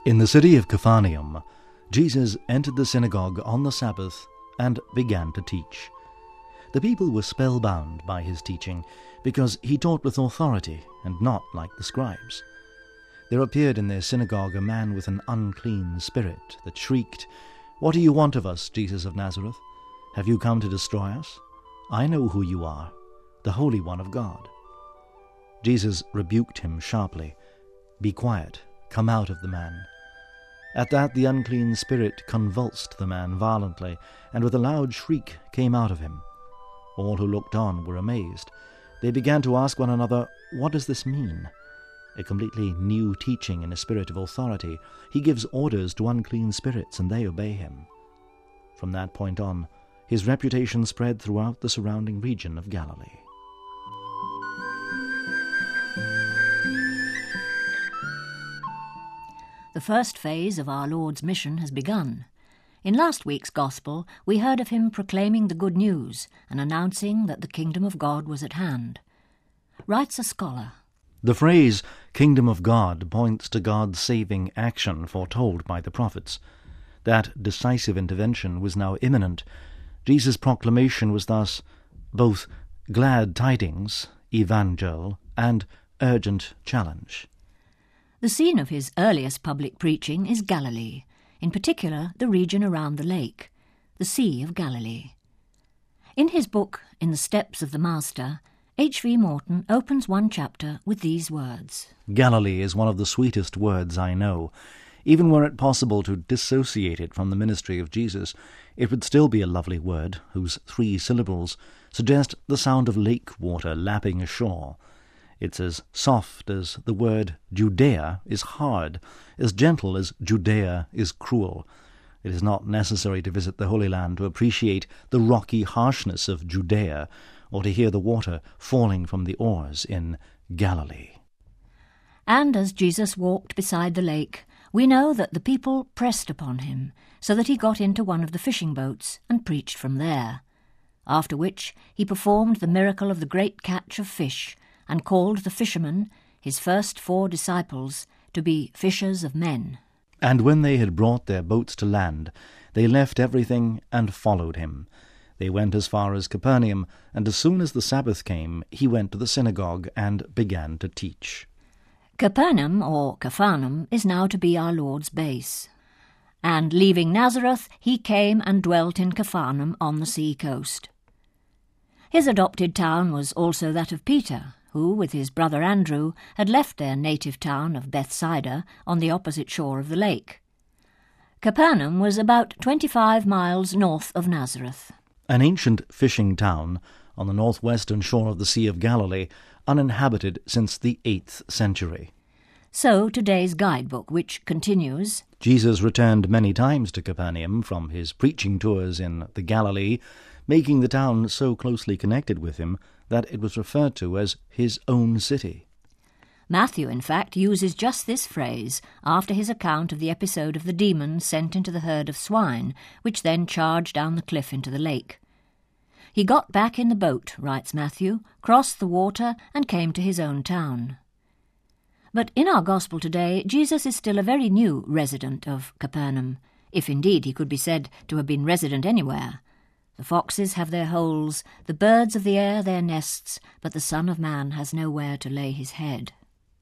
In the city of Capernaum, Jesus entered the synagogue on the Sabbath and began to teach. The people were spellbound by his teaching, because he taught with authority and not like the scribes. There appeared in their synagogue a man with an unclean spirit that shrieked, "What do you want of us, Jesus of Nazareth? Have you come to destroy us? I know who you are, the Holy One of God." Jesus rebuked him sharply. "Be quiet, come out of the man." At that the unclean spirit convulsed the man violently, and with a loud shriek came out of him. All who looked on were amazed. They began to ask one another, "What does this mean?" A completely new teaching in a spirit of authority. He gives orders to unclean spirits, and they obey him. From that point on, his reputation spread throughout the surrounding region of Galilee. The first phase of our Lord's mission has begun. In last week's Gospel, we heard of him proclaiming the good news and announcing that the kingdom of God was at hand. Writes a scholar, The phrase "kingdom of God" points to God's saving action foretold by the prophets. That decisive intervention was now imminent. Jesus' proclamation was thus both glad tidings, evangel, and urgent challenge. The scene of his earliest public preaching is Galilee, in particular the region around the lake, the Sea of Galilee. In his book, In the Steps of the Master, H.V. Morton opens one chapter with these words. Galilee is one of the sweetest words I know. Even were it possible to dissociate it from the ministry of Jesus, it would still be a lovely word whose 3 syllables suggest the sound of lake water lapping ashore. It's as soft as the word Judea is hard, as gentle as Judea is cruel. It is not necessary to visit the Holy Land to appreciate the rocky harshness of Judea, or to hear the water falling from the oars in Galilee. And as Jesus walked beside the lake, we know that the people pressed upon him, so that he got into one of the fishing boats and preached from there. After which he performed the miracle of the great catch of fish, and called the fishermen, his first 4 disciples, to be fishers of men. And when they had brought their boats to land, they left everything and followed him. They went as far as Capernaum, and as soon as the Sabbath came, he went to the synagogue and began to teach. Capernaum, or Capharnaum, is now to be our Lord's base. And leaving Nazareth, he came and dwelt in Capharnaum on the sea coast. His adopted town was also that of Peter, who, with his brother Andrew, had left their native town of Bethsaida on the opposite shore of the lake. Capernaum was about 25 miles north of Nazareth. An ancient fishing town on the northwestern shore of the Sea of Galilee, uninhabited since the 8th century. So today's guidebook, which continues, Jesus returned many times to Capernaum from his preaching tours in the Galilee, making the town so closely connected with him that it was referred to as his own city. Matthew, in fact, uses just this phrase after his account of the episode of the demon sent into the herd of swine, which then charged down the cliff into the lake. He got back in the boat, writes Matthew, crossed the water, and came to his own town. But in our Gospel today, Jesus is still a very new resident of Capernaum, if indeed he could be said to have been resident anywhere. The foxes have their holes, the birds of the air their nests, but the Son of Man has nowhere to lay his head.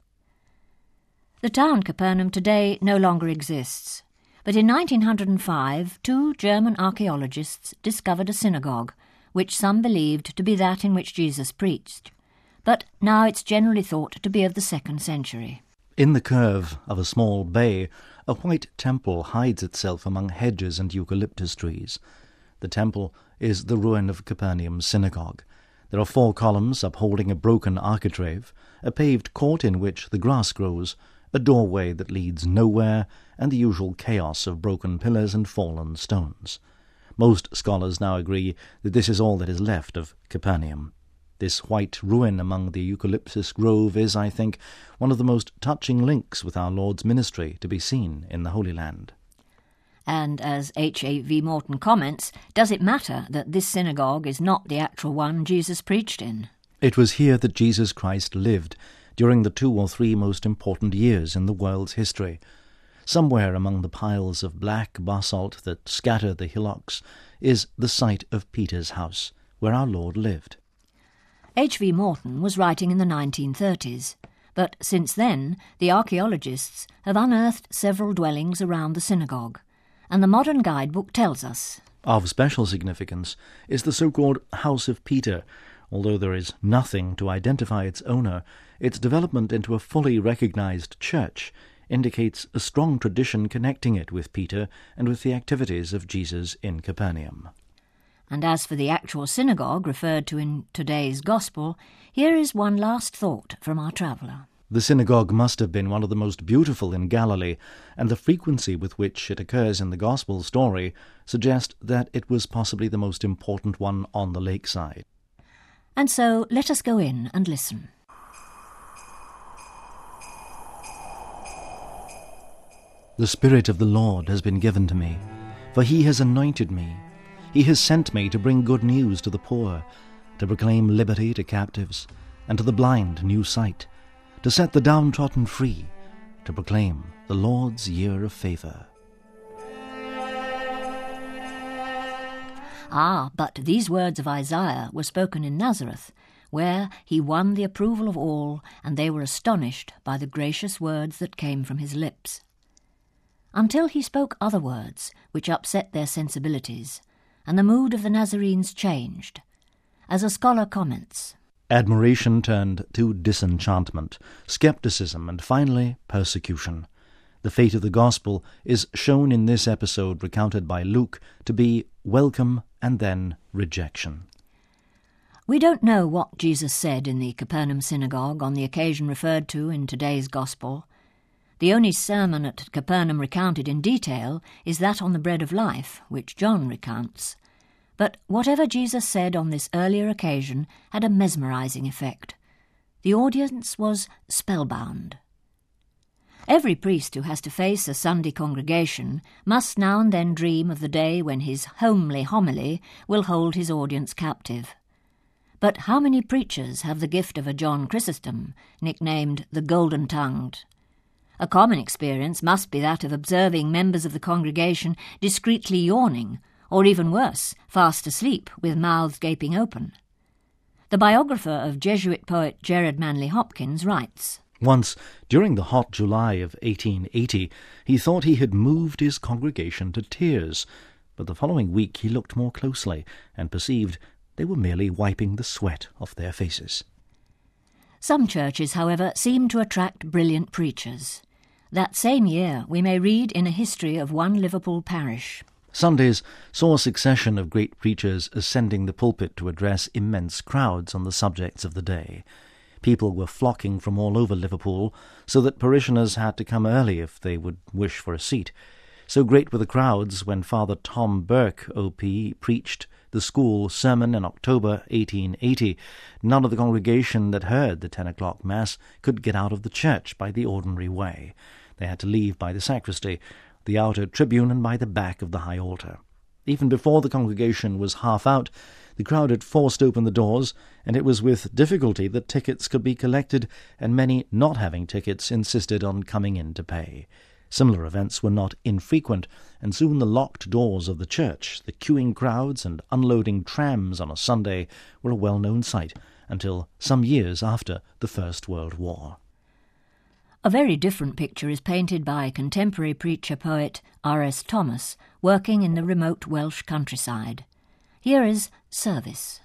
The town Capernaum today no longer exists, but in 1905 2 German archaeologists discovered a synagogue, which some believed to be that in which Jesus preached, but now it's generally thought to be of the 2nd century. In the curve of a small bay, a white temple hides itself among hedges and eucalyptus trees. The temple is the ruin of Capernaum's synagogue. There are 4 columns upholding a broken architrave, a paved court in which the grass grows, a doorway that leads nowhere, and the usual chaos of broken pillars and fallen stones. Most scholars now agree that this is all that is left of Capernaum. This white ruin among the eucalyptus grove is, I think, one of the most touching links with our Lord's ministry to be seen in the Holy Land. And as H.V. Morton comments, does it matter that this synagogue is not the actual one Jesus preached in? It was here that Jesus Christ lived during the 2 or 3 most important years in the world's history. Somewhere among the piles of black basalt that scatter the hillocks is the site of Peter's house, where our Lord lived. H.V. Morton was writing in the 1930s, but since then the archaeologists have unearthed several dwellings around the synagogue, and the modern guidebook tells us. Of special significance is the so-called House of Peter. Although there is nothing to identify its owner, its development into a fully recognized church indicates a strong tradition connecting it with Peter and with the activities of Jesus in Capernaum. And as for the actual synagogue referred to in today's Gospel, here is one last thought from our traveller. The synagogue must have been one of the most beautiful in Galilee, and the frequency with which it occurs in the Gospel story suggest that it was possibly the most important one on the lakeside. And so let us go in and listen. The Spirit of the Lord has been given to me, for he has anointed me. He has sent me to bring good news to the poor, to proclaim liberty to captives, and to the blind new sight, to set the downtrodden free, to proclaim the Lord's year of favour. Ah, but these words of Isaiah were spoken in Nazareth, where he won the approval of all, and they were astonished by the gracious words that came from his lips. Until he spoke other words, which upset their sensibilities, and the mood of the Nazarenes changed. As a scholar comments, admiration turned to disenchantment, skepticism, and finally persecution. The fate of the Gospel is shown in this episode recounted by Luke to be welcome and then rejection. We don't know what Jesus said in the Capernaum synagogue on the occasion referred to in today's Gospel. The only sermon at Capernaum recounted in detail is that on the bread of life, which John recounts. But whatever Jesus said on this earlier occasion had a mesmerizing effect. The audience was spellbound. Every priest who has to face a Sunday congregation must now and then dream of the day when his homely homily will hold his audience captive. But how many preachers have the gift of a John Chrysostom, nicknamed the Golden-Tongued? A common experience must be that of observing members of the congregation discreetly yawning, or even worse, fast asleep with mouths gaping open. The biographer of Jesuit poet Gerard Manley Hopkins writes, Once, during the hot July of 1880, he thought he had moved his congregation to tears, but the following week he looked more closely and perceived they were merely wiping the sweat off their faces. Some churches, however, seem to attract brilliant preachers. That same year we may read in a history of one Liverpool parish. Sundays saw a succession of great preachers ascending the pulpit to address immense crowds on the subjects of the day. People were flocking from all over Liverpool, so that parishioners had to come early if they would wish for a seat. So great were the crowds when Father Tom Burke, O.P., preached the school sermon in October 1880. None of the congregation that heard the 10 o'clock Mass could get out of the church by the ordinary way. They had to leave by the sacristy, the outer tribune, and by the back of the high altar. Even before the congregation was half out, the crowd had forced open the doors, and it was with difficulty that tickets could be collected, and many not having tickets insisted on coming in to pay. Similar events were not infrequent, and soon the locked doors of the church, the queuing crowds, and unloading trams on a Sunday were a well-known sight until some years after the First World War. A very different picture is painted by contemporary preacher-poet R.S. Thomas, working in the remote Welsh countryside. Here is Service.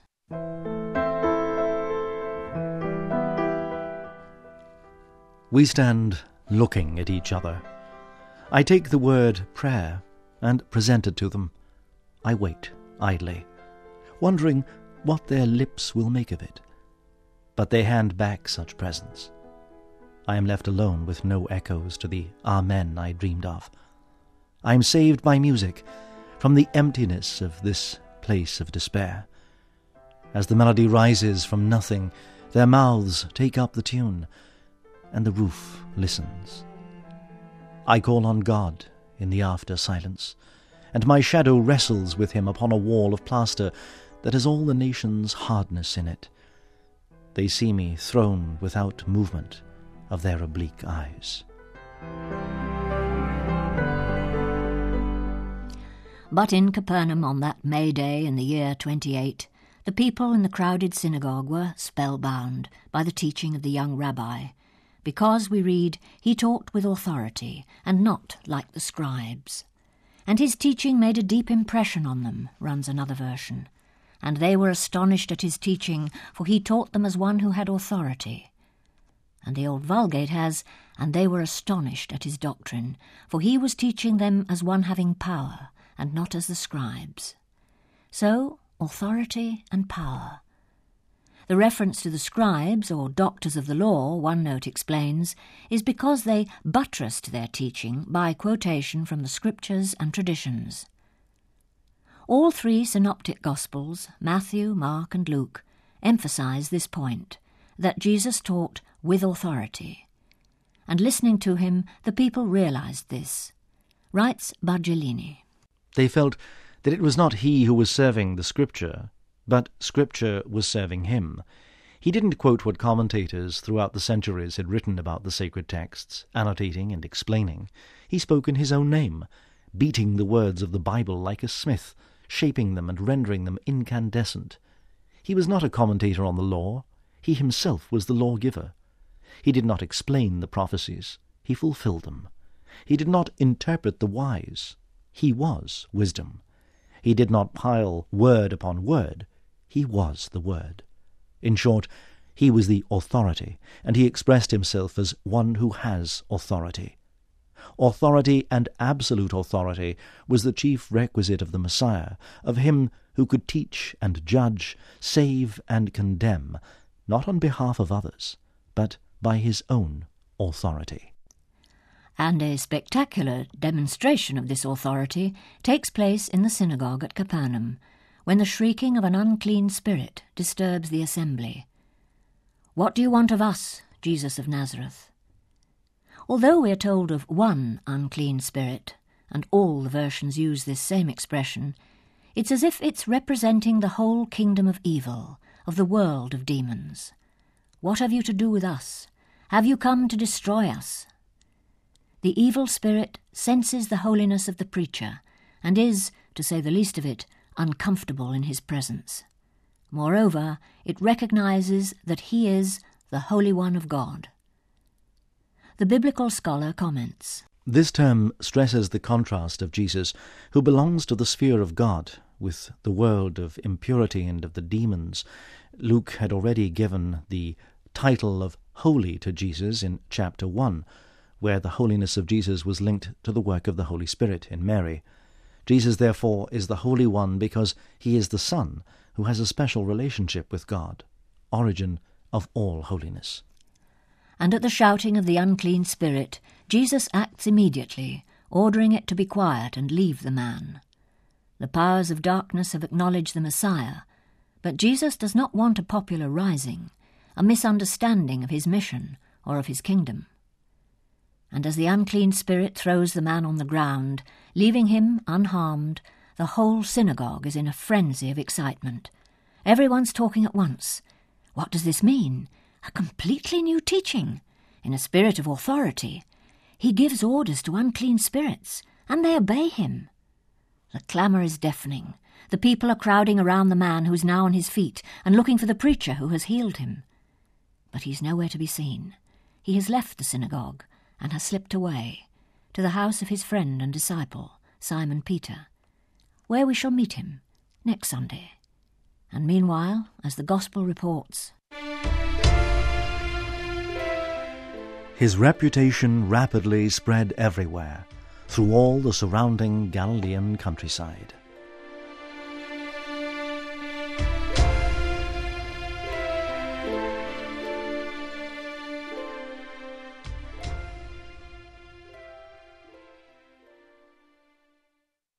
We stand looking at each other. I take the word prayer and present it to them. I wait idly, wondering what their lips will make of it. But they hand back such presents. I am left alone with no echoes to the Amen I dreamed of. I am saved by music from the emptiness of this place of despair. As the melody rises from nothing, their mouths take up the tune, and the roof listens. I call on God in the after silence, and my shadow wrestles with him upon a wall of plaster that has all the nation's hardness in it. They see me thrown without movement of their oblique eyes. But in Capernaum on that May Day in the year 28, the people in the crowded synagogue were spellbound by the teaching of the young rabbi, because, we read, he taught with authority, and not like the scribes. And his teaching made a deep impression on them, runs another version. And they were astonished at his teaching, for he taught them as one who had authority. And the Old Vulgate has, and they were astonished at his doctrine, for he was teaching them as one having power, and not as the scribes. So, authority and power. The reference to the scribes, or doctors of the law, one note explains, is because they buttressed their teaching by quotation from the scriptures and traditions. All three synoptic Gospels, Matthew, Mark and Luke, emphasize this point, that Jesus taught with authority. And listening to him, the people realized this. Writes Bargellini. They felt that it was not he who was serving the Scripture, but Scripture was serving him. He didn't quote what commentators throughout the centuries had written about the sacred texts, annotating and explaining. He spoke in his own name, beating the words of the Bible like a smith, shaping them and rendering them incandescent. He was not a commentator on the law. He himself was the lawgiver. He did not explain the prophecies. He fulfilled them. He did not interpret the wise. He was wisdom. He did not pile word upon word. He was the Word. In short, he was the authority, and he expressed himself as one who has authority. Authority and absolute authority was the chief requisite of the Messiah, of him who could teach and judge, save and condemn, not on behalf of others, but by his own authority. And a spectacular demonstration of this authority takes place in the synagogue at Capernaum, when the shrieking of an unclean spirit disturbs the assembly. "What do you want of us, Jesus of Nazareth?" Although we are told of one unclean spirit, and all the versions use this same expression, it's as if it's representing the whole kingdom of evil, of the world of demons. What have you to do with us? Have you come to destroy us? The evil spirit senses the holiness of the preacher, and is, to say the least of it, uncomfortable in his presence. Moreover, it recognizes that he is the Holy One of God. The biblical scholar comments, This term stresses the contrast of Jesus, who belongs to the sphere of God, with the world of impurity and of the demons. Luke had already given the title of holy to Jesus in chapter 1, where the holiness of Jesus was linked to the work of the Holy Spirit in Mary. Jesus, therefore, is the Holy One because he is the Son, who has a special relationship with God, origin of all holiness. And at the shouting of the unclean spirit, Jesus acts immediately, ordering it to be quiet and leave the man. The powers of darkness have acknowledged the Messiah, but Jesus does not want a popular rising, a misunderstanding of his mission or of his kingdom. And as the unclean spirit throws the man on the ground, leaving him unharmed, the whole synagogue is in a frenzy of excitement. Everyone's talking at once. What does this mean? A completely new teaching. In a spirit of authority, he gives orders to unclean spirits, and they obey him. The clamour is deafening. The people are crowding around the man who is now on his feet and looking for the preacher who has healed him. But he's nowhere to be seen. He has left the synagogue and has slipped away to the house of his friend and disciple, Simon Peter, where we shall meet him next Sunday. And meanwhile, as the Gospel reports, his reputation rapidly spread everywhere, through all the surrounding Galilean countryside.